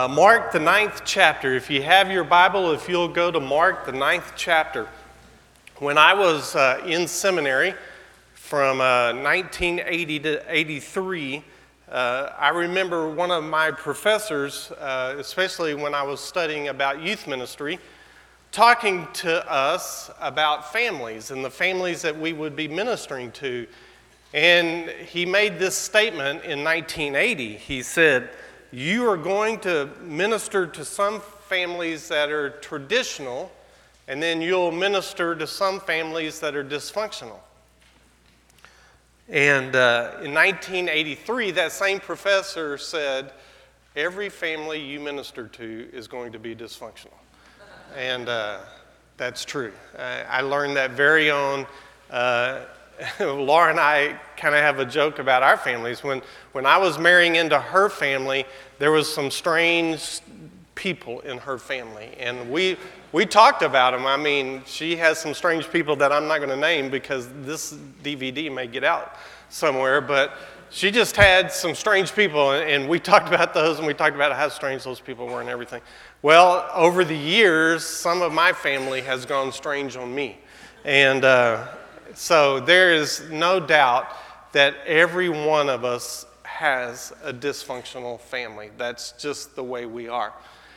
Mark, the 9th chapter. If you have your Bible, if you'll go to Mark, the 9th chapter. When I was in seminary from 1980 to 83, I remember one of my professors, especially when I was studying about youth ministry, talking to us about families and the families that we would be ministering to. And he made this statement in 1980. He said, "You are going to minister to some families that are traditional, and then you'll minister to some families that are dysfunctional." And in 1983, that same professor said, "Every family you minister to is going to be dysfunctional." And that's true. I learned that very own. Laura and I kind of have a joke about our families. When I was marrying into her family, there was some strange people in her family. And we talked about them. I mean, she has some strange people that I'm not going to name because this DVD may get out somewhere. But she just had some strange people, and we talked about those, and we talked about how strange those people were and everything. Well, over the years, some of my family has gone strange on me. And so there is no doubt that every one of us has a dysfunctional family. That's just the way we are.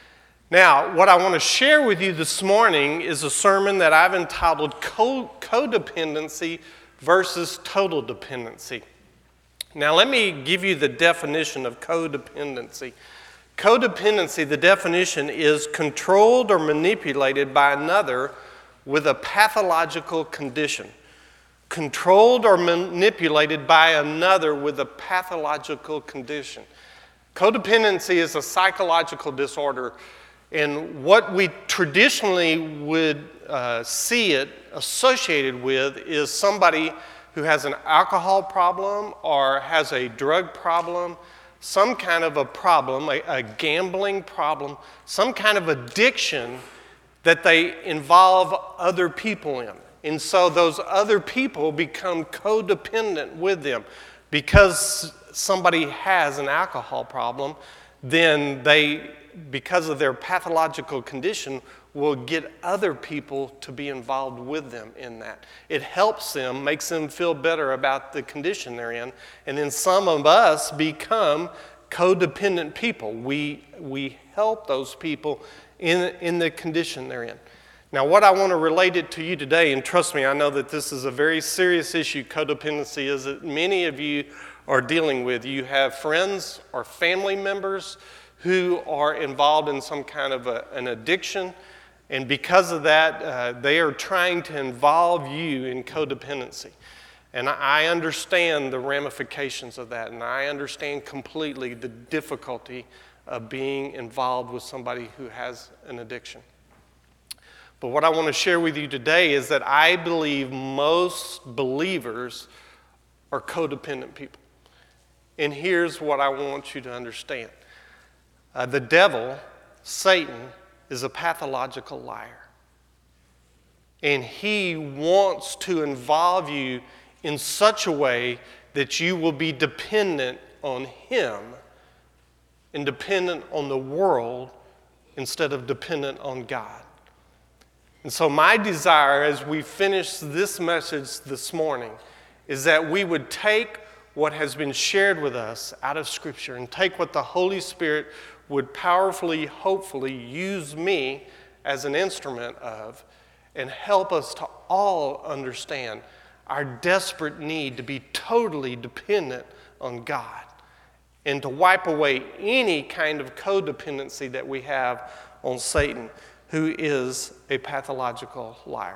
Now, what I want to share with you this morning is a sermon that I've entitled Codependency versus Total Dependency. Now, let me give you the definition of codependency. Codependency, the definition is controlled or manipulated by another with a pathological condition. Controlled or manipulated by another with a pathological condition. Codependency is a psychological disorder, and what we traditionally would see it associated with is somebody who has an alcohol problem or has a drug problem, some kind of a problem, a gambling problem, some kind of addiction that they involve other people in. And so those other people become codependent with them. Because somebody has an alcohol problem, then they, because of their pathological condition, will get other people to be involved with them in that. It helps them, makes them feel better about the condition they're in. And then some of us become codependent people. We help those people in the condition they're in. Now, what I want to relate it to you today, and trust me, I know that this is a very serious issue, codependency, is that many of you are dealing with. You have friends or family members who are involved in some kind of an addiction, and because of that, they are trying to involve you in codependency. And I understand the ramifications of that, and I understand completely the difficulty of being involved with somebody who has an addiction. But what I want to share with you today is that I believe most believers are codependent people. And here's what I want you to understand. The devil, Satan, is a pathological liar. And he wants to involve you in such a way that you will be dependent on him and dependent on the world instead of dependent on God. And so my desire as we finish this message this morning is that we would take what has been shared with us out of Scripture and take what the Holy Spirit would powerfully, hopefully, use me as an instrument of and help us to all understand our desperate need to be totally dependent on God and to wipe away any kind of codependency that we have on Satan, who is a pathological liar.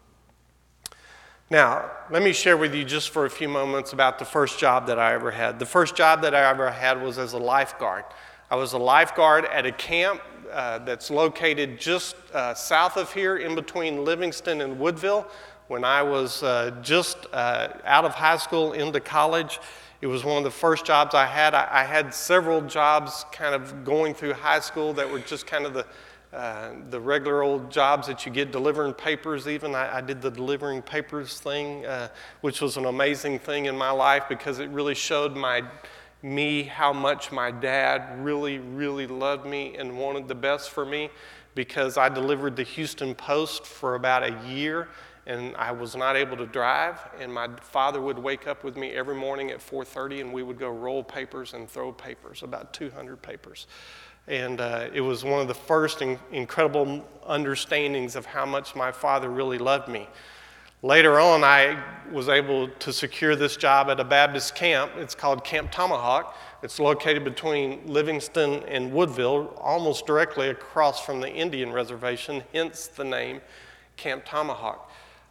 Now, let me share with you just for a few moments about the first job that I ever had. The first job that I ever had was as a lifeguard. I was a lifeguard at a camp that's located just south of here, in between Livingston and Woodville. When I was just out of high school into college, it was one of the first jobs I had. I had several jobs kind of going through high school that were just kind of the regular old jobs that you get, delivering papers even. I did the delivering papers thing, which was an amazing thing in my life because it really showed my me how much my dad really, really loved me and wanted the best for me, because I delivered the Houston Post for about a year, and I was not able to drive, and my father would wake up with me every morning at 4:30, and we would go roll papers and throw papers, about 200 papers. And it was one of the first incredible understandings of how much my father really loved me. Later on, I was able to secure this job at a Baptist camp. It's called Camp Tomahawk. It's located between Livingston and Woodville, almost directly across from the Indian reservation, hence the name Camp Tomahawk.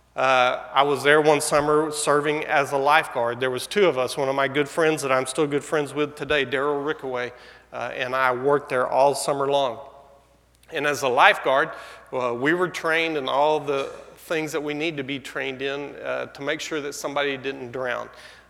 I was there one summer serving as a lifeguard. There was two of us. One of my good friends that I'm still good friends with today, Daryl Rickaway, and I worked there all summer long. And as a lifeguard, we were trained in all the things that we need to be trained in to make sure that somebody didn't drown.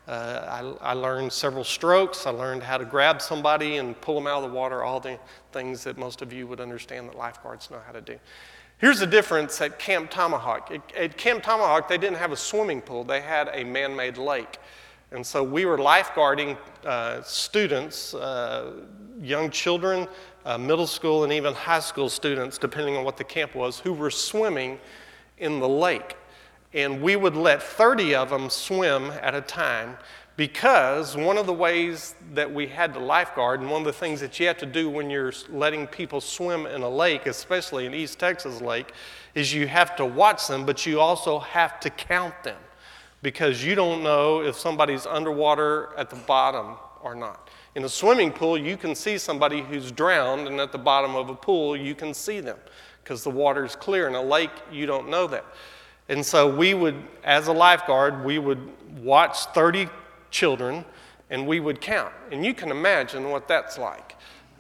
I learned several strokes. I learned how to grab somebody and pull them out of the water, all the things that most of you would understand that lifeguards know how to do. Here's the difference at Camp Tomahawk. At Camp Tomahawk, they didn't have a swimming pool. They had a man-made lake. And so we were lifeguarding students, young children, middle school and even high school students, depending on what the camp was, who were swimming in the lake. And we would let 30 of them swim at a time, because one of the ways that we had to lifeguard, and one of the things that you have to do when you're letting people swim in a lake, especially an East Texas lake, is you have to watch them, but you also have to count them, because you don't know if somebody's underwater at the bottom or not. In a swimming pool, you can see somebody who's drowned, and at the bottom of a pool, you can see them because the water's clear. In a lake, you don't know that. And so we would, as a lifeguard, we would watch 30 children, and we would count. And you can imagine what that's like.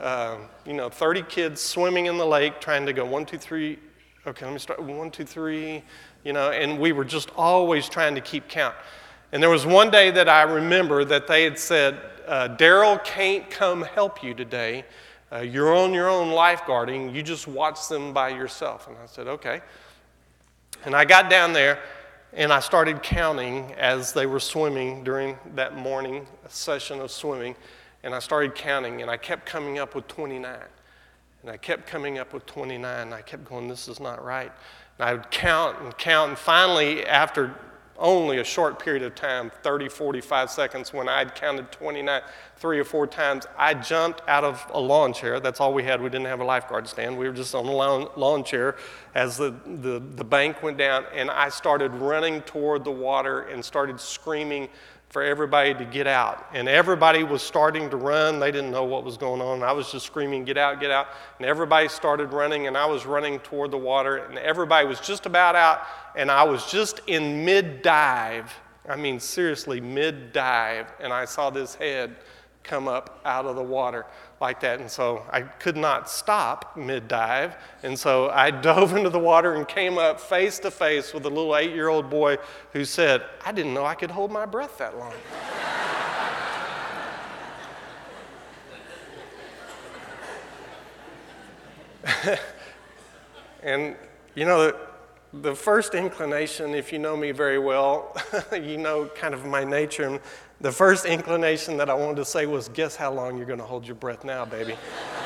30 kids swimming in the lake, trying to go 1, 2, 3. Okay, let me start. 1, 2, 3. And we were just always trying to keep count. And there was one day that I remember that they had said, Daryl can't come help you today. You're on your own lifeguarding. You just watch them by yourself. And I said, okay. And I got down there, and I started counting as they were swimming during that morning session of swimming. And I started counting, and I kept coming up with 29. And I kept coming up with 29. And I kept going, this is not right. And I would count, and finally, after only a short period of time, 30, 45 seconds, when I'd counted 29 3 or 4 times, I jumped out of a lawn chair. That's all we had. We didn't have a lifeguard stand. We were just on a lawn chair as the bank went down, and I started running toward the water and started screaming for everybody to get out. And everybody was starting to run. They didn't know what was going on. I was just screaming, get out, get out. And everybody started running, and I was running toward the water, and everybody was just about out, and I was just in mid-dive. I mean, seriously, mid-dive, and I saw this head come up out of the water like that. And so I could not stop mid-dive, and so I dove into the water and came up face to face with a little 8-year-old boy who said, I didn't know I could hold my breath that long. And the first inclination, if you know me very well, you know kind of my nature. And the first inclination that I wanted to say was, guess how long you're going to hold your breath now, baby.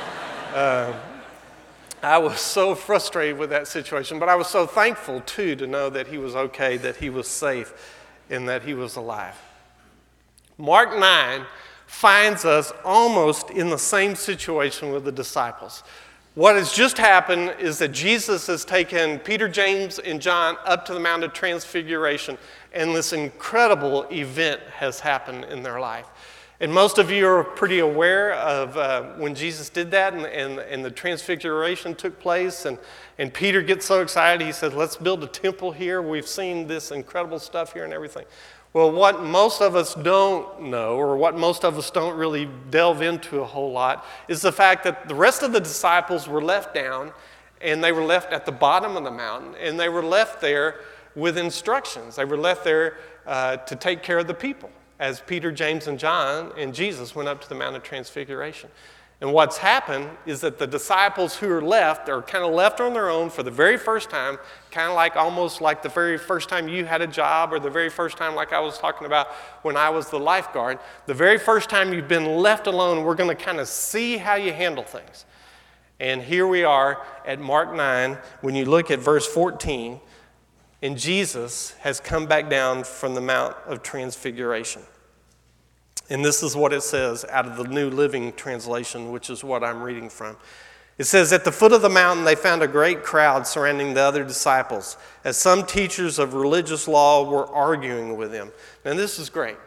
I was so frustrated with that situation, but I was so thankful, too, to know that he was okay, that he was safe, and that he was alive. Mark 9 finds us almost in the same situation with the disciples. What has just happened is that Jesus has taken Peter, James, and John up to the Mount of Transfiguration, and this incredible event has happened in their life. And most of you are pretty aware of when Jesus did that and the Transfiguration took place, and Peter gets so excited, he says, let's build a temple here. We've seen this incredible stuff here and everything. Well, what most of us don't know, or what most of us don't really delve into a whole lot, is the fact that the rest of the disciples were left down, and they were left at the bottom of the mountain, and they were left there with instructions. They were left there to take care of the people as Peter, James, and John and Jesus went up to the Mount of Transfiguration. And what's happened is that the disciples who are left are kind of left on their own for the very first time, kind of like almost like the very first time you had a job, or the very first time, like I was talking about when I was the lifeguard, the very first time you've been left alone. We're going to kind of see how you handle things. And here we are at Mark 9, when you look at verse 14, and Jesus has come back down from the Mount of Transfiguration. And this is what it says out of the New Living Translation, which is what I'm reading from. It says, "At the foot of the mountain they found a great crowd surrounding the other disciples, as some teachers of religious law were arguing with them." Now this is great.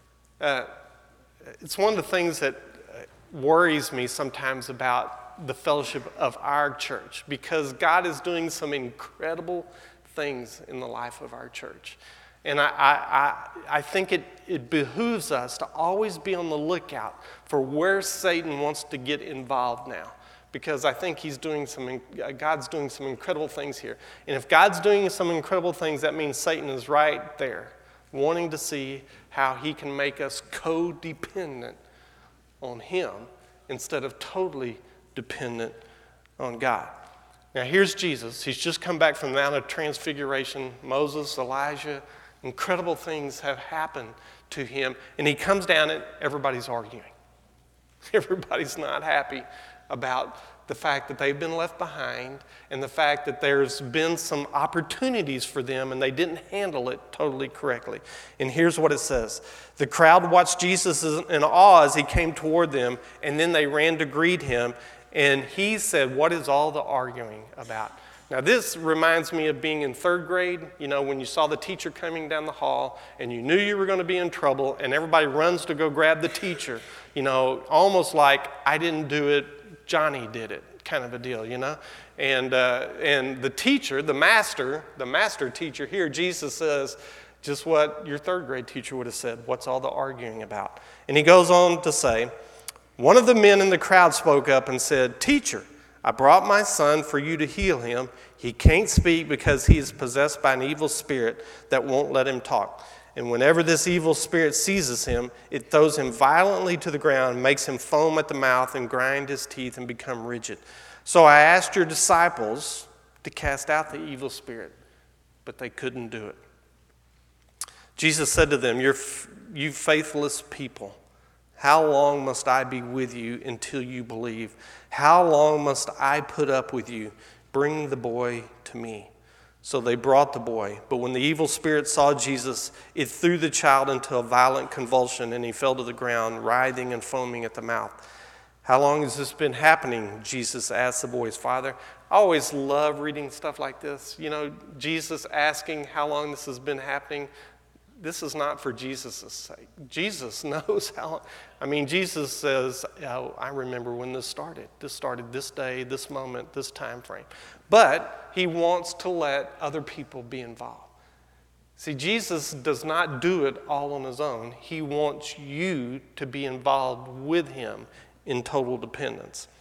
It's one of the things that worries me sometimes about the fellowship of our church, because God is doing some incredible things in the life of our church. And I think it behooves us to always be on the lookout for where Satan wants to get involved now. Because I think God's doing some incredible things here. And if God's doing some incredible things, that means Satan is right there, wanting to see how he can make us codependent on him instead of totally dependent on God. Now here's Jesus. He's just come back from the Mount of Transfiguration. Moses, Elijah, incredible things have happened to him. And he comes down and everybody's arguing. Everybody's not happy about the fact that they've been left behind and the fact that there's been some opportunities for them and they didn't handle it totally correctly. And here's what it says. "The crowd watched Jesus in awe as he came toward them, and then they ran to greet him. And he said, 'What is all the arguing about?'" Now this reminds me of being in third grade, when you saw the teacher coming down the hall and you knew you were going to be in trouble and everybody runs to go grab the teacher, almost like "I didn't do it, Johnny did it" kind of a deal, And the teacher, the master teacher here, Jesus says just what your third grade teacher would have said, "What's all the arguing about?" And he goes on to say, "One of the men in the crowd spoke up and said, 'Teacher, I brought my son for you to heal him. He can't speak because he is possessed by an evil spirit that won't let him talk. And whenever this evil spirit seizes him, it throws him violently to the ground, makes him foam at the mouth and grind his teeth and become rigid. So I asked your disciples to cast out the evil spirit, but they couldn't do it.' Jesus said to them, 'You faithless people, how long must I be with you until you believe? How long must I put up with you? Bring the boy to me.' So they brought the boy. But when the evil spirit saw Jesus, it threw the child into a violent convulsion, and he fell to the ground, writhing and foaming at the mouth. 'How long has this been happening?' Jesus asked the boy's father." I always love reading stuff like this. Jesus asking how long this has been happening. This is not for Jesus' sake. Jesus knows how. Jesus says, "I remember when this started. This started this day, this moment, this time frame." But he wants to let other people be involved. See, Jesus does not do it all on his own. He wants you to be involved with him in total dependence.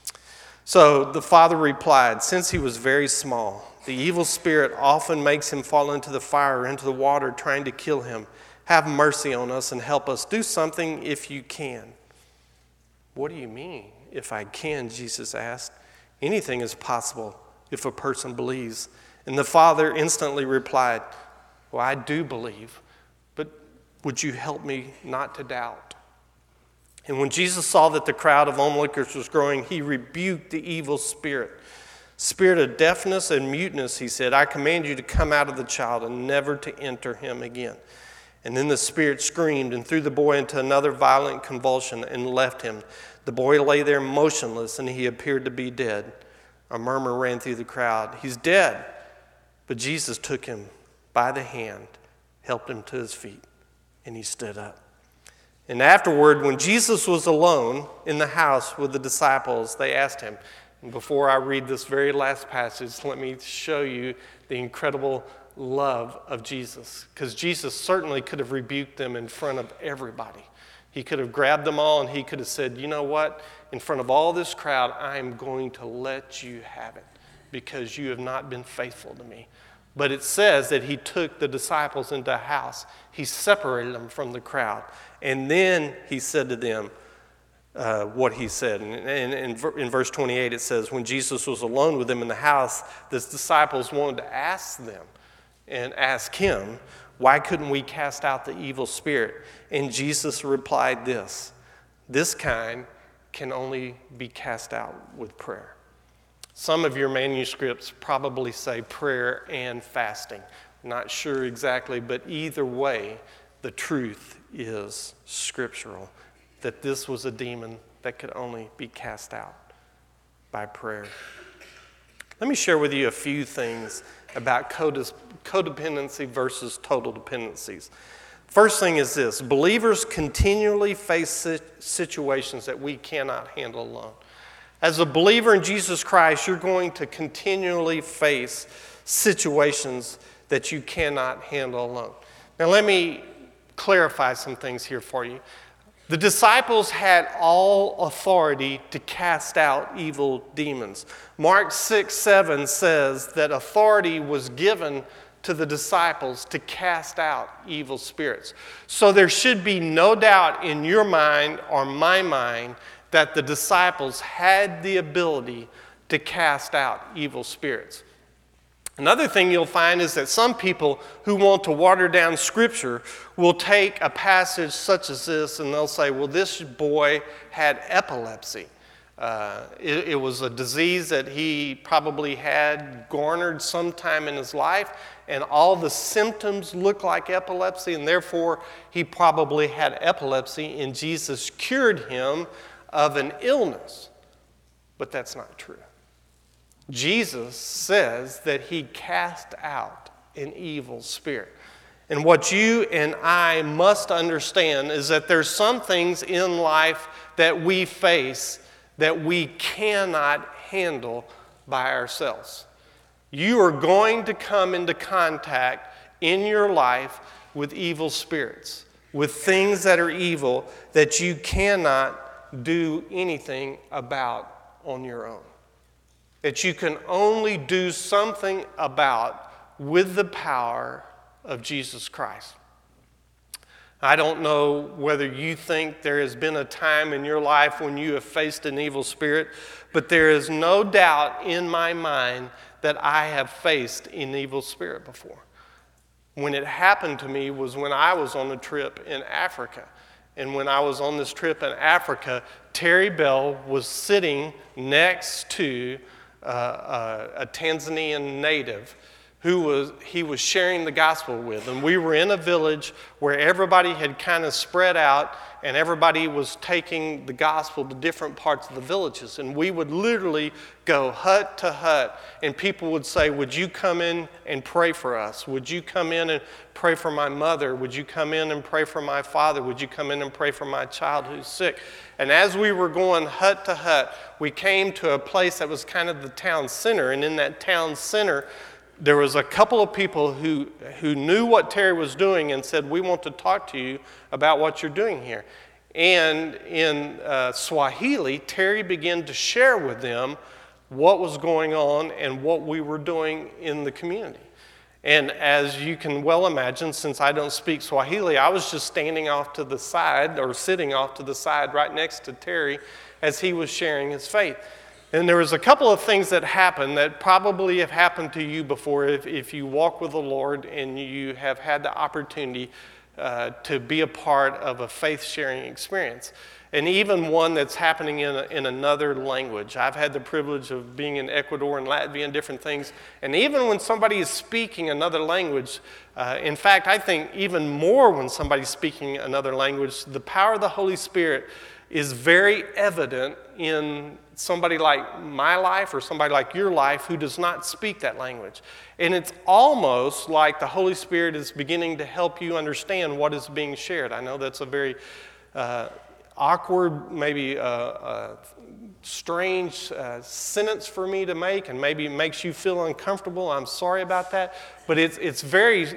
So the father replied, "Since he was very small, the evil spirit often makes him fall into the fire or into the water, trying to kill him. Have mercy on us and help us. Do something if you can." "What do you mean, if I can?" Jesus asked. "Anything is possible if a person believes." And the father instantly replied, "Well, I do believe, but would you help me not to doubt?" And when Jesus saw that the crowd of onlookers was growing, he rebuked the evil spirit. "Spirit of deafness and muteness," he said, "I command you to come out of the child and never to enter him again." And then the spirit screamed and threw the boy into another violent convulsion and left him. The boy lay there motionless, and he appeared to be dead. A murmur ran through the crowd, "He's dead." But Jesus took him by the hand, helped him to his feet, and he stood up. And afterward, when Jesus was alone in the house with the disciples, they asked him, and before I read this very last passage, let me show you the incredible love of Jesus. Because Jesus certainly could have rebuked them in front of everybody. He could have grabbed them all and he could have said, "You know what? In front of all this crowd, I am going to let you have it because you have not been faithful to me." But it says that he took the disciples into a house. He separated them from the crowd. And then he said to them, what he said. And in verse 28 it says, when Jesus was alone with them in the house, the disciples wanted to ask them and ask him, why couldn't we cast out the evil spirit? And Jesus replied this kind can only be cast out with prayer. Some of your manuscripts probably say prayer and fasting. Not sure exactly, but either way, the truth is scriptural, that this was a demon that could only be cast out by prayer. Let me share with you a few things about codependency versus total dependencies. First thing is this: believers continually face situations that we cannot handle alone. As a believer in Jesus Christ, you're going to continually face situations that you cannot handle alone. Now let me clarify some things here for you. The disciples had all authority to cast out evil demons. Mark 6:7 says that authority was given to the disciples to cast out evil spirits. So there should be no doubt in your mind or my mind that the disciples had the ability to cast out evil spirits. Another thing you'll find is that some people who want to water down Scripture will take a passage such as this and they'll say, well, this boy had epilepsy. It was a disease that he probably had garnered sometime in his life, and all the symptoms look like epilepsy, and therefore he probably had epilepsy, and Jesus cured him of an illness. But that's not true. Jesus says that he cast out an evil spirit. And what you and I must understand is that there's some things in life that we face that we cannot handle by ourselves. You are going to come into contact in your life with evil spirits, with things that are evil that you cannot do anything about on your own, that you can only do something about with the power of Jesus Christ. I don't know whether you think there has been a time in your life when you have faced an evil spirit, but there is no doubt in my mind that I have faced an evil spirit before. When it happened to me was when I was on a trip in Africa. And when I was on this trip in Africa, Terry Bell was sitting next to a Tanzanian native who he was sharing the gospel with. And we were in a village where everybody had kind of spread out and everybody was taking the gospel to different parts of the villages. And we would literally go hut to hut and people would say, would you come in and pray for us? Would you come in and pray for my mother? Would you come in and pray for my father? Would you come in and pray for my child who's sick? And as we were going hut to hut, we came to a place that was kind of the town center. And in that town center, there was a couple of people who knew what Terry was doing and said, we want to talk to you about what you're doing here. And in Swahili, Terry began to share with them what was going on and what we were doing in the community. And as you can well imagine, since I don't speak Swahili, I was just standing off to the side or sitting off to the side right next to Terry as he was sharing his faith. And there was a couple of things that happened that probably have happened to you before if you walk with the Lord and you have had the opportunity to be a part of a faith-sharing experience. And even one that's happening in another language. I've had the privilege of being in Ecuador and Latvia and different things. And even when somebody is speaking another language, in fact, I think even more when somebody's speaking another language, the power of the Holy Spirit is very evident in somebody like my life or somebody like your life who does not speak that language. And it's almost like the Holy Spirit is beginning to help you understand what is being shared. I know that's a very awkward, maybe strange sentence for me to make, and maybe it makes you feel uncomfortable. I'm sorry about that. But it's very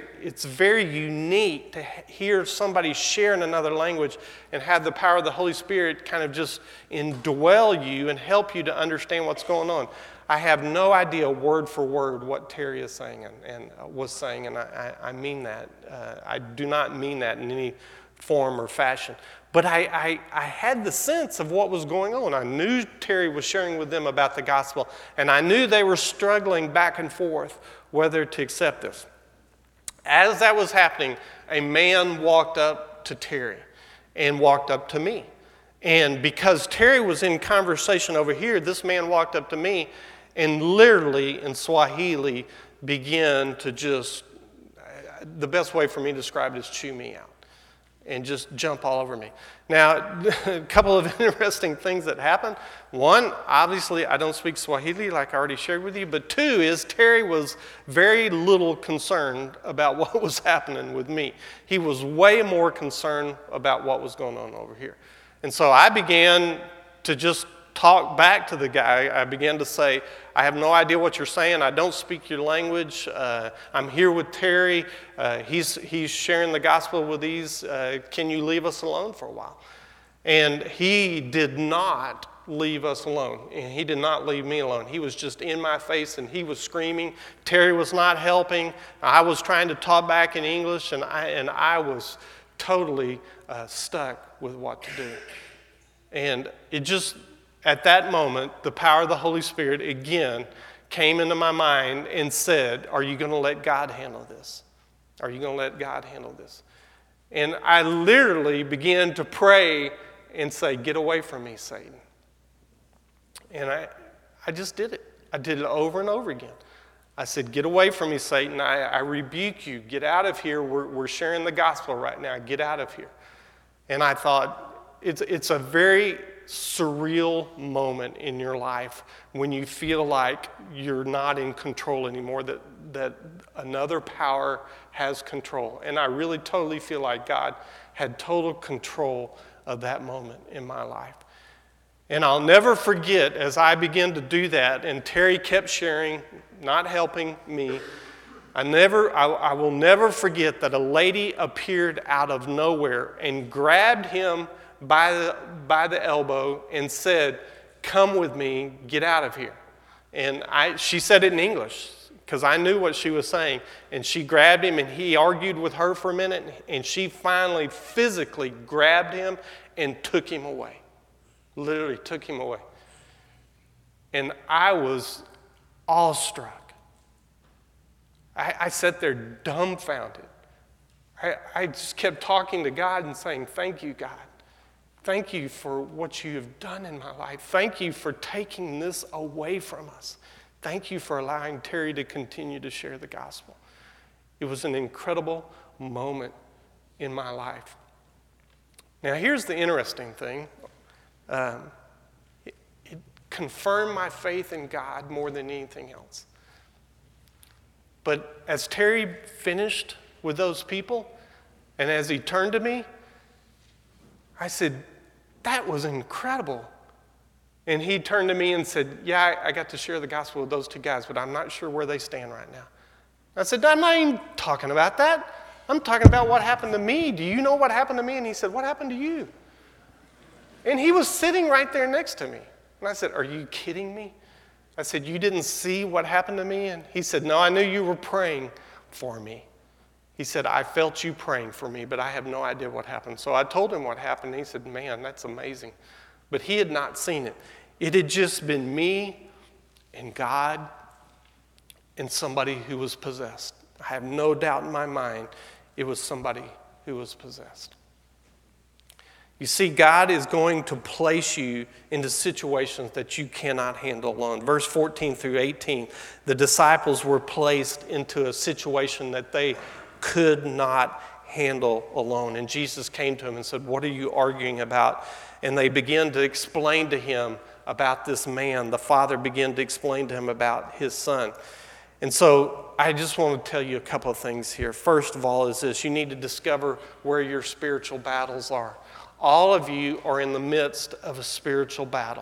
unique to hear somebody share in another language and have the power of the Holy Spirit kind of just indwell you and help you to understand what's going on. I have no idea word for word what Terry is saying and was saying, and I mean that. I do not mean that in any form or fashion. But I had the sense of what was going on. I knew Terry was sharing with them about the gospel, and I knew they were struggling back and forth whether to accept this. As that was happening, a man walked up to Terry and walked up to me. And because Terry was in conversation over here, this man walked up to me and literally in Swahili began to just, the best way for me to describe it is chew me out and just jump all over me. Now, a couple of interesting things that happened. One, obviously, I don't speak Swahili like I already shared with you, but two is Terry was very little concerned about what was happening with me. He was way more concerned about what was going on over here. And so I began to just talk back to the guy. I began to say, I have no idea what you're saying. I don't speak your language. I'm here with Terry. He's sharing the gospel with these. Can you leave us alone for a while? And he did not leave us alone. And he did not leave me alone. He was just in my face and he was screaming. Terry was not helping. I was trying to talk back in English and I was totally stuck with what to do. And it just, at that moment, the power of the Holy Spirit again came into my mind and said, are you going to let God handle this? Are you going to let God handle this? And I literally began to pray and say, get away from me, Satan. And I just did it. I did it over and over again. I said, get away from me, Satan. I rebuke you. Get out of here. We're sharing the gospel right now. Get out of here. And I thought, it's a very surreal moment in your life when you feel like you're not in control anymore, that another power has control. And I really totally feel like God had total control of that moment in my life. And I'll never forget as I began to do that, and Terry kept sharing, not helping me. I will never forget that a lady appeared out of nowhere and grabbed him by the elbow and said, come with me, get out of here. And she said it in English because I knew what she was saying. And she grabbed him and he argued with her for a minute and she finally physically grabbed him and took him away. Literally took him away. And I was awestruck. I sat there dumbfounded. I just kept talking to God and saying, thank you, God. Thank you for what you have done in my life. Thank you for taking this away from us. Thank you for allowing Terry to continue to share the gospel. It was an incredible moment in my life. Now, here's the interesting thing. It confirmed my faith in God more than anything else. But as Terry finished with those people, and as he turned to me, I said, that was incredible. And he turned to me and said, yeah, I got to share the gospel with those two guys, but I'm not sure where they stand right now. I said, I'm not even talking about that. I'm talking about what happened to me. Do you know what happened to me? And he said, what happened to you? And he was sitting right there next to me. And I said, are you kidding me? I said, you didn't see what happened to me? And he said, no, I knew you were praying for me. He said, I felt you praying for me, but I have no idea what happened. So I told him what happened. And he said, man, that's amazing. But he had not seen it. It had just been me and God and somebody who was possessed. I have no doubt in my mind it was somebody who was possessed. You see, God is going to place you into situations that you cannot handle alone. Verse 14 through 18, the disciples were placed into a situation that they could not handle alone. And Jesus came to him and said, what are you arguing about? And they began to explain to him about this man. The father began to explain to him about his son. And so I just want to tell you a couple of things here. First of all is this: you need to discover where your spiritual battles are. All of you are in the midst of a spiritual battle.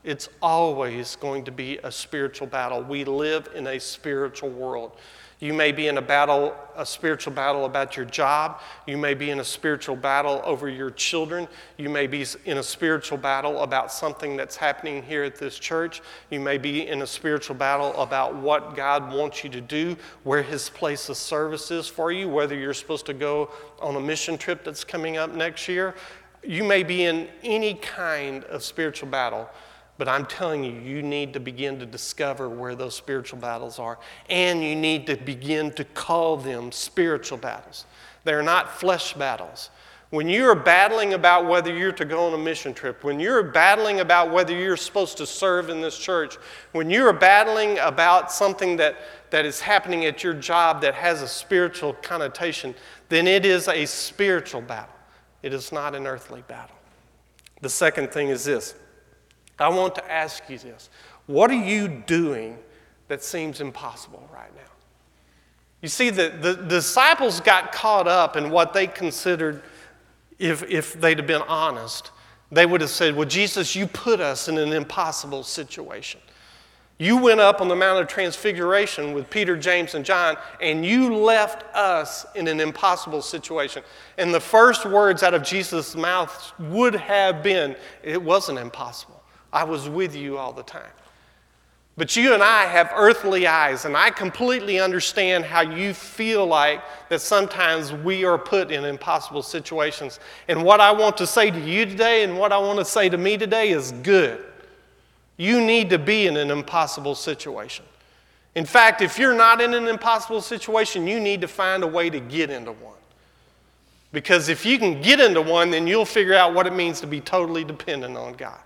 It's always going to be a spiritual battle. We live in a spiritual world. You may be in a spiritual battle about your job. You may be in a spiritual battle over your children. You may be in a spiritual battle about something that's happening here at this church. You may be in a spiritual battle about what God wants you to do, where His place of service is for you, whether you're supposed to go on a mission trip that's coming up next year. You may be in any kind of spiritual battle. But I'm telling you, you need to begin to discover where those spiritual battles are. And you need to begin to call them spiritual battles. They're not flesh battles. When you're battling about whether you're to go on a mission trip, when you're battling about whether you're supposed to serve in this church, when you're battling about something that is happening at your job that has a spiritual connotation, then it is a spiritual battle. It is not an earthly battle. The second thing is this. I want to ask you this. What are you doing that seems impossible right now? You see, the disciples got caught up in what they considered, if they'd have been honest, they would have said, well, Jesus, you put us in an impossible situation. You went up on the Mount of Transfiguration with Peter, James, and John, and you left us in an impossible situation. And the first words out of Jesus' mouth would have been, it wasn't impossible. I was with you all the time. But you and I have earthly eyes, and I completely understand how you feel like that sometimes we are put in impossible situations. And what I want to say to you today and what I want to say to me today is good. You need to be in an impossible situation. In fact, if you're not in an impossible situation, you need to find a way to get into one. Because if you can get into one, then you'll figure out what it means to be totally dependent on God.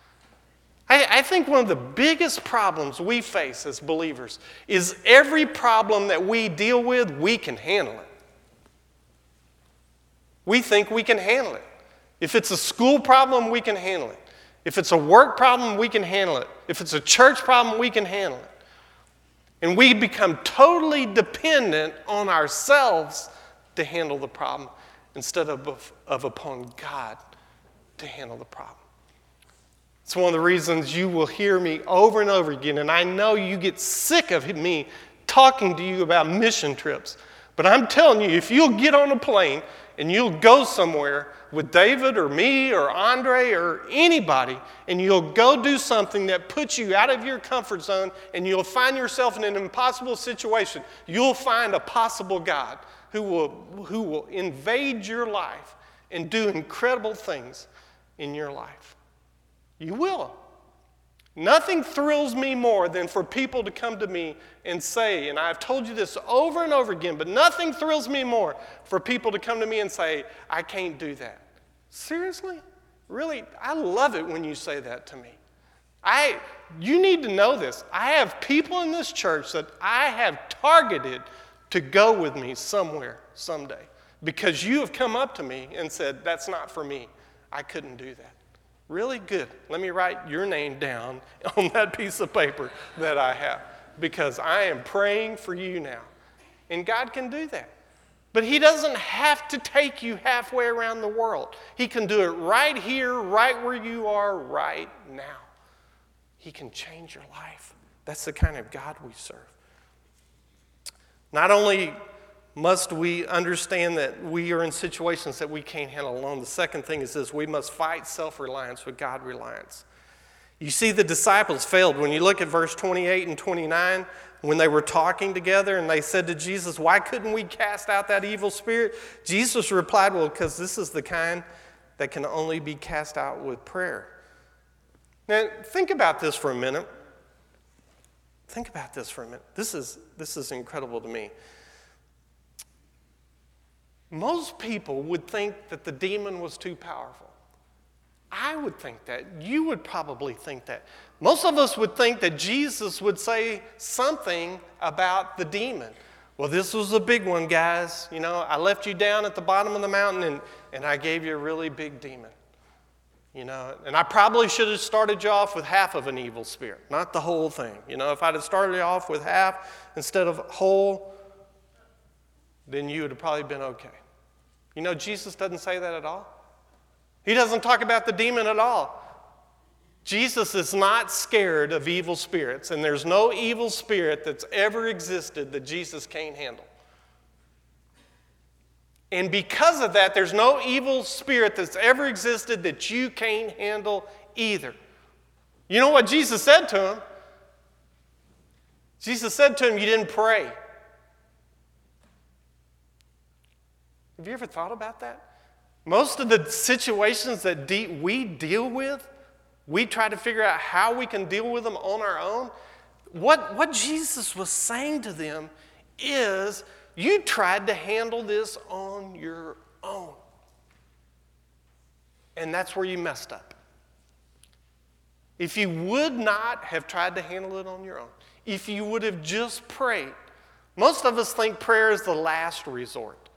I think one of the biggest problems we face as believers is every problem that we deal with, we can handle it. We think we can handle it. If it's a school problem, we can handle it. If it's a work problem, we can handle it. If it's a church problem, we can handle it. And we become totally dependent on ourselves to handle the problem instead of upon God to handle the problem. It's one of the reasons you will hear me over and over again, and I know you get sick of me talking to you about mission trips. But I'm telling you, if you'll get on a plane and you'll go somewhere with David or me or Andre or anybody, and you'll go do something that puts you out of your comfort zone and you'll find yourself in an impossible situation, you'll find a possible God who will invade your life and do incredible things in your life. You will. Nothing thrills me more than for people to come to me and say, and I've told you this over and over again, but nothing thrills me more for people to come to me and say, I can't do that. Seriously? Really? I love it when you say that to me. You need to know this. I have people in this church that I have targeted to go with me somewhere someday because you have come up to me and said, that's not for me. I couldn't do that. Really? Good. Let me write your name down on that piece of paper that I have because I am praying for you now. And God can do that. But He doesn't have to take you halfway around the world. He can do it right here, right where you are right now. He can change your life. That's the kind of God we serve. Not only must we understand that we are in situations that we can't handle alone. The second thing is this: we must fight self-reliance with God-reliance. You see, the disciples failed. When you look at verse 28 and 29, when they were talking together and they said to Jesus, why couldn't we cast out that evil spirit? Jesus replied, well, because this is the kind that can only be cast out with prayer. Now, think about this for a minute. Think about this for a minute. This is incredible to me. Most people would think that the demon was too powerful. I would think that. You would probably think that. Most of us would think that Jesus would say something about the demon. Well, this was a big one, guys. You know, I left you down at the bottom of the mountain and I gave you a really big demon. You know, and I probably should have started you off with half of an evil spirit, not the whole thing. You know, if I'd have started you off with half instead of whole, then you would have probably been okay. You know, Jesus doesn't say that at all. He doesn't talk about the demon at all. Jesus is not scared of evil spirits, and there's no evil spirit that's ever existed that Jesus can't handle. And because of that, there's no evil spirit that's ever existed that you can't handle either. You know what Jesus said to him? Jesus said to him, you didn't pray. Have you ever thought about that? Most of the situations that we deal with, we try to figure out how we can deal with them on our own. What Jesus was saying to them is, you tried to handle this on your own. And that's where you messed up. If you would not have tried to handle it on your own, if you would have just prayed, most of us think prayer is the last resort.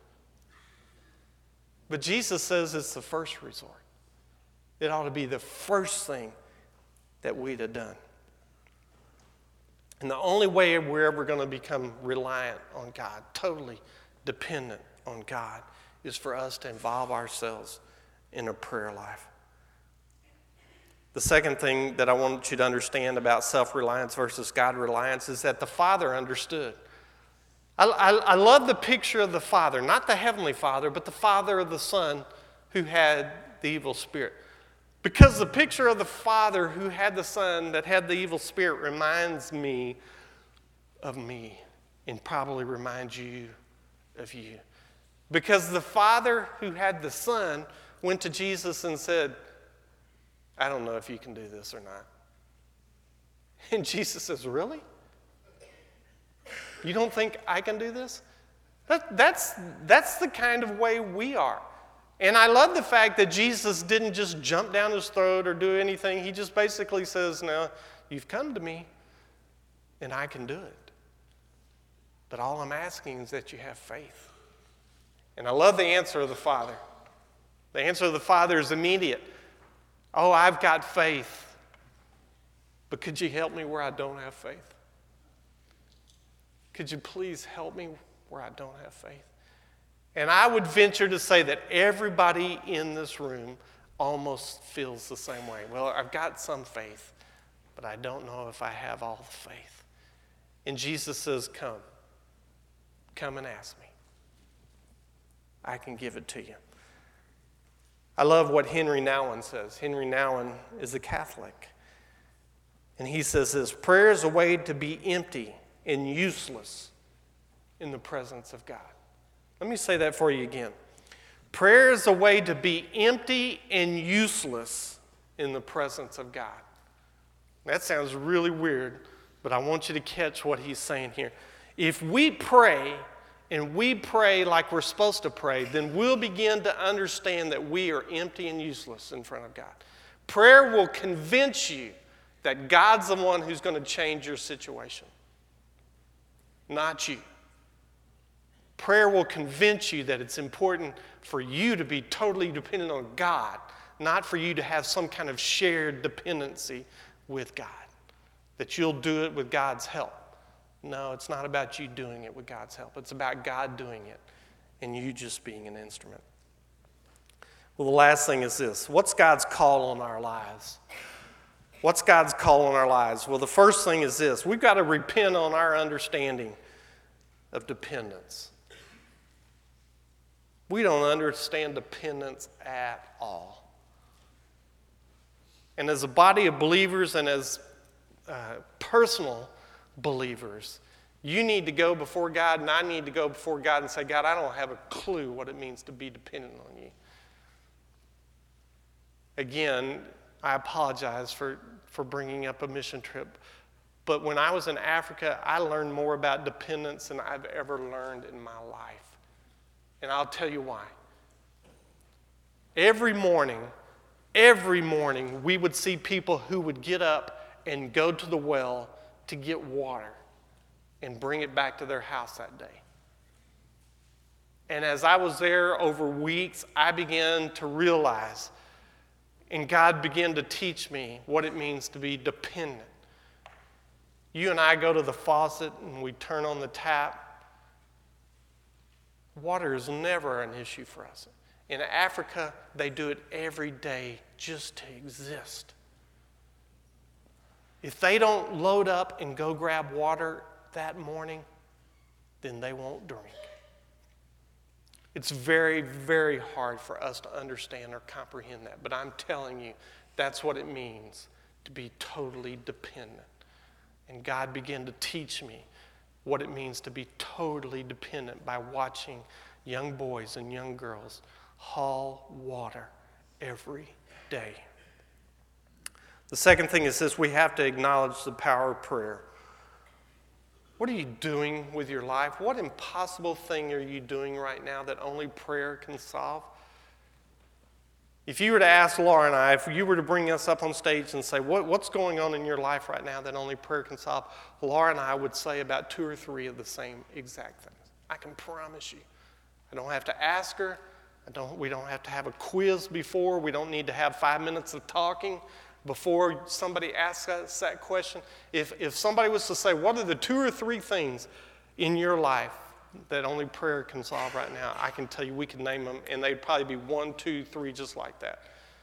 But Jesus says it's the first resort. It ought to be the first thing that we'd have done. And the only way we're ever going to become reliant on God, totally dependent on God, is for us to involve ourselves in a prayer life. The second thing that I want you to understand about self-reliance versus God-reliance is that the Father understood. I love the picture of the Father, not the Heavenly Father, but the Father of the Son who had the evil spirit. Because the picture of the Father who had the Son that had the evil spirit reminds me of me and probably reminds you of you. Because the Father who had the Son went to Jesus and said, I don't know if you can do this or not. And Jesus says, really? You don't think I can do this? That's the kind of way we are. And I love the fact that Jesus didn't just jump down his throat or do anything. He just basically says, now, you've come to me, and I can do it. But all I'm asking is that you have faith. And I love the answer of the Father. The answer of the Father is immediate. Oh, I've got faith. But could you help me where I don't have faith? Could you please help me where I don't have faith? And I would venture to say that everybody in this room almost feels the same way. Well, I've got some faith, but I don't know if I have all the faith. And Jesus says, come. Come and ask me. I can give it to you. I love what Henry Nouwen says. Henry Nouwen is a Catholic. And he says this, prayer is a way to be empty and useless in the presence of God. Let me say that for you again. Prayer is a way to be empty and useless in the presence of God. That sounds really weird, but I want you to catch what he's saying here. If we pray, and we pray like we're supposed to pray, then we'll begin to understand that we are empty and useless in front of God. Prayer will convince you that God's the one who's going to change your situation, not you. Prayer will convince you that it's important for you to be totally dependent on God, not for you to have some kind of shared dependency with God, that you'll do it with God's help. No, it's not about you doing it with God's help. It's about God doing it and you just being an instrument. Well, the last thing is this. What's God's call on our lives? What's God's call on our lives? Well, the first thing is this. We've got to repent on our understanding of dependence. We don't understand dependence at all. And as a body of believers and as personal believers, you need to go before God and I need to go before God and say, God, I don't have a clue what it means to be dependent on you. Again, I apologize for bringing up a mission trip. But when I was in Africa, I learned more about dependence than I've ever learned in my life. And I'll tell you why. Every morning, we would see people who would get up and go to the well to get water and bring it back to their house that day. And as I was there over weeks, I began to realize, and God began to teach me what it means to be dependent. You and I go to the faucet and we turn on the tap. Water is never an issue for us. In Africa, they do it every day just to exist. If they don't load up and go grab water that morning, then they won't drink. It's very, very hard for us to understand or comprehend that. But I'm telling you, that's what it means to be totally dependent. And God began to teach me what it means to be totally dependent by watching young boys and young girls haul water every day. The second thing is this: we have to acknowledge the power of prayer. What are you doing with your life? What impossible thing are you doing right now that only prayer can solve? If you were to ask Laura and I, if you were to bring us up on stage and say, what's going on in your life right now that only prayer can solve? Laura and I would say about 2 or 3 of the same exact things. I can promise you. I don't have to ask her. We don't have to have a quiz before. We don't need to have 5 minutes of talking before somebody asks us that question. If somebody was to say, what are the 2 or 3 things in your life that only prayer can solve right now, I can tell you we can name them, and they'd probably be 1, 2, 3 just like that.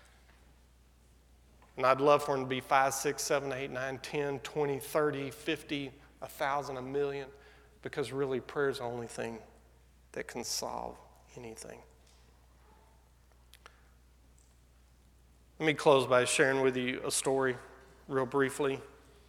And I'd love for them to be 5, 6, 7, 8, 9, 10, 20, 30, 50, 1,000, 1,000,000, because really prayer is the only thing that can solve anything. Let me close by sharing with you a story real briefly.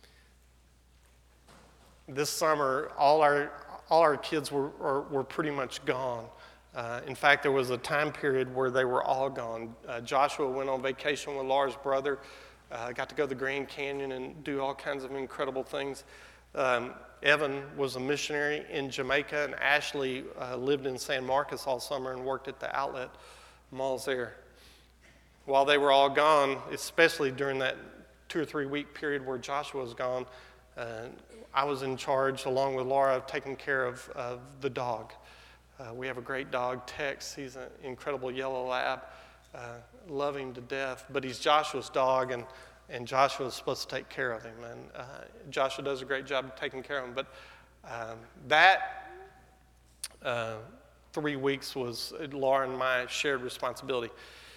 This summer, all our kids were pretty much gone. In fact, there was a time period where they were all gone. Joshua went on vacation with Laura's brother, got to go to the Grand Canyon and do all kinds of incredible things. Evan was a missionary in Jamaica, and Ashley lived in San Marcos all summer and worked at the outlet malls there. While they were all gone, especially during that 2 or 3 week period where Joshua was gone, I was in charge, along with Laura, of taking care of the dog. We have a great dog, Tex. He's an incredible yellow lab. Love him to death. But he's Joshua's dog, and Joshua's supposed to take care of him. And Joshua does a great job of taking care of him. But that 3 weeks was Laura and my shared responsibility.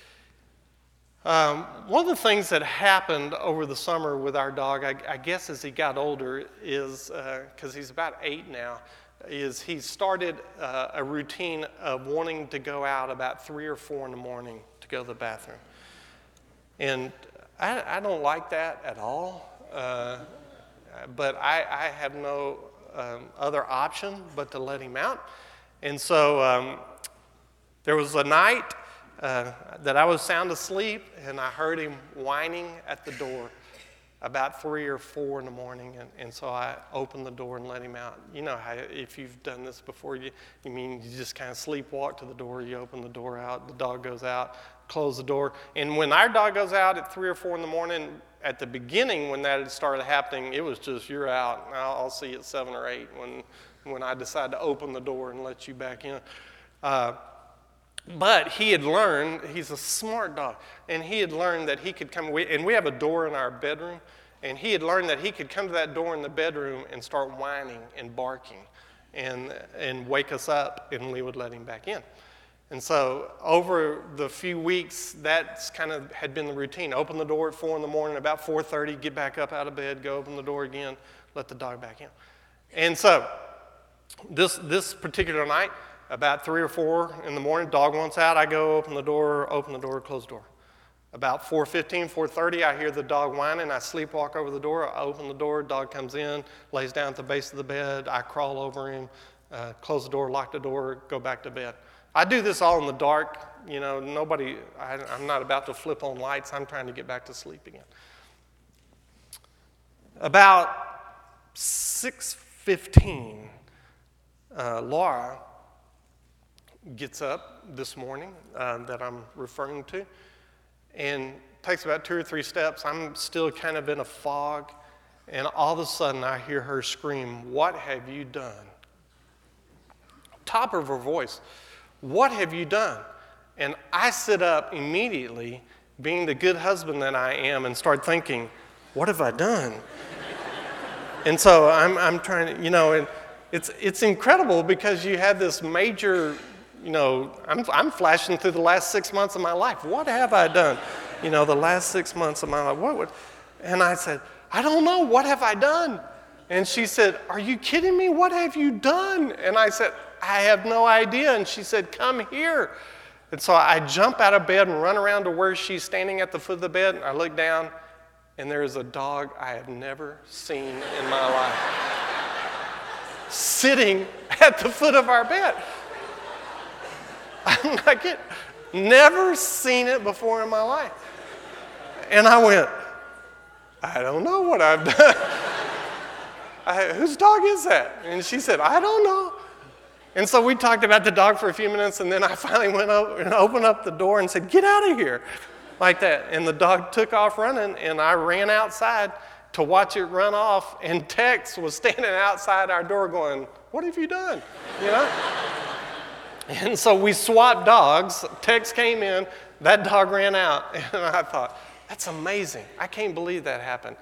One of the things that happened over the summer with our dog, I guess as he got older, is, because he's about 8 now, is he started a routine of wanting to go out about 3 or 4 in the morning to go to the bathroom. And I don't like that at all, but I have no other option but to let him out. And so there was a night that I was sound asleep, and I heard him whining at the door about 3 or 4 in the morning, and so I opened the door and let him out. You know how, if you've done this before, you just kind of sleepwalk to the door, you open the door out, the dog goes out, close the door. And when our dog goes out at 3 or 4 in the morning, at the beginning when that had started happening, it was just, you're out. I'll see you at 7 or 8 when I decide to open the door and let you back in. But he had learned, he's a smart dog, and he had learned that he could come, and we have a door in our bedroom, and he had learned that he could come to that door in the bedroom and start whining and barking and wake us up, and we would let him back in. And so over the few weeks, that's kind of had been the routine. Open the door at 4 in the morning, about 4:30, get back up out of bed, go open the door again, let the dog back in. And so this particular night, about 3 or 4 in the morning, dog wants out, I go open the door, close the door. About 4:15, 4:30, I hear the dog whining. I sleepwalk over the door, I open the door, dog comes in, lays down at the base of the bed, I crawl over him, close the door, lock the door, go back to bed. I do this all in the dark, I'm not about to flip on lights, I'm trying to get back to sleep again. About 6:15, Laura gets up this morning that I'm referring to, and takes about 2 or 3 steps. I'm still kind of in a fog, and all of a sudden I hear her scream, "What have you done?" Top of her voice, "What have you done?" And I sit up immediately, being the good husband that I am, and start thinking, what have I done? And so I'm trying to, and it's incredible because you have this major, I'm flashing through the last 6 months of my life. What have I done? The last 6 months of my life. And I said, I don't know. What have I done? And she said, are you kidding me? What have you done? And I said, I have no idea. And she said, come here. And so I jump out of bed and run around to where she's standing at the foot of the bed. And I look down, and there is a dog I have never seen in my life sitting at the foot of our bed. I'm like, never seen it before in my life. And I went, I don't know what I've done. Whose dog is that? And she said, I don't know. And so we talked about the dog for a few minutes, and then I finally went over and opened up the door and said, get out of here, like that. And the dog took off running, and I ran outside to watch it run off, and Tex was standing outside our door going, what have you done? You know? And so we swapped dogs. Tex came in, that dog ran out, and I thought, that's amazing. I can't believe that happened.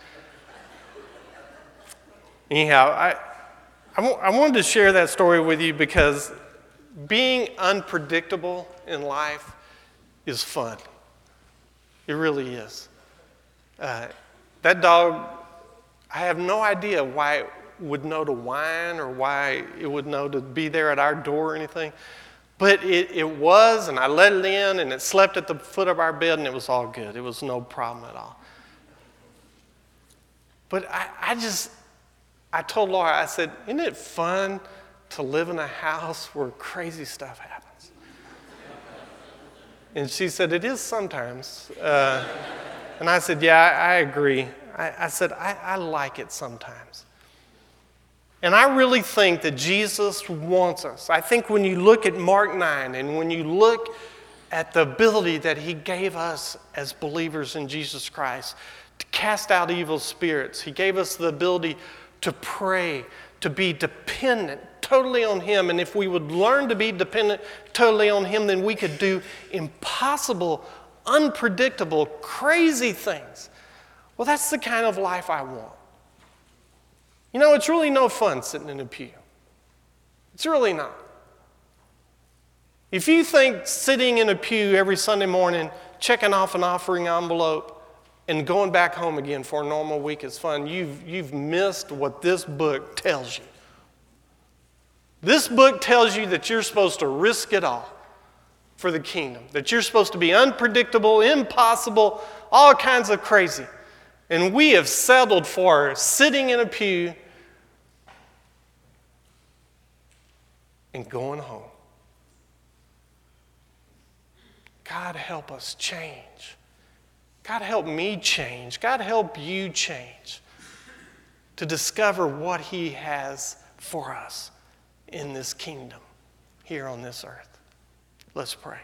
Anyhow, I wanted to share that story with you because being unpredictable in life is fun. It really is. That dog, I have no idea why it would know to whine or why it would know to be there at our door or anything. But it was, and I let it in, and it slept at the foot of our bed, and it was all good. It was no problem at all. But I told Laura, I said, isn't it fun to live in a house where crazy stuff happens? And she said, it is sometimes. And I said, yeah, I agree. I said, I like it sometimes. And I really think that Jesus wants us. I think when you look at Mark 9 and when you look at the ability that he gave us as believers in Jesus Christ to cast out evil spirits, he gave us the ability to pray, to be dependent totally on him. And if we would learn to be dependent totally on him, then we could do impossible, unpredictable, crazy things. Well, that's the kind of life I want. You know, it's really no fun sitting in a pew. It's really not. If you think sitting in a pew every Sunday morning, checking off an offering envelope, and going back home again for a normal week is fun, you've missed what this book tells you. This book tells you that you're supposed to risk it all for the kingdom, that you're supposed to be unpredictable, impossible, all kinds of crazy. And we have settled for sitting in a pew and going home. God help us change. God help me change. God help you change to discover what he has for us in this kingdom here on this earth. Let's pray.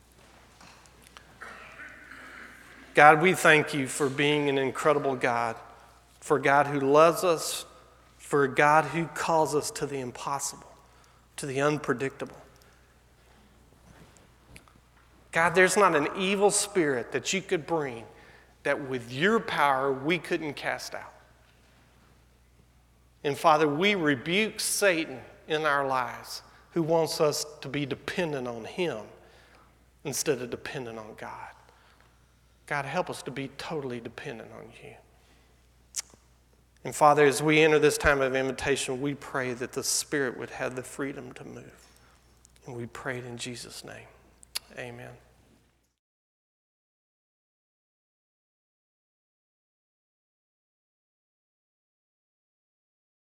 God, we thank you for being an incredible God, for God who loves us, for a God who calls us to the impossible, to the unpredictable. God, there's not an evil spirit that you could bring that with your power we couldn't cast out. And Father, we rebuke Satan in our lives who wants us to be dependent on him instead of dependent on God. God, help us to be totally dependent on you. And Father, as we enter this time of invitation, we pray that the Spirit would have the freedom to move. And we pray it in Jesus' name. Amen.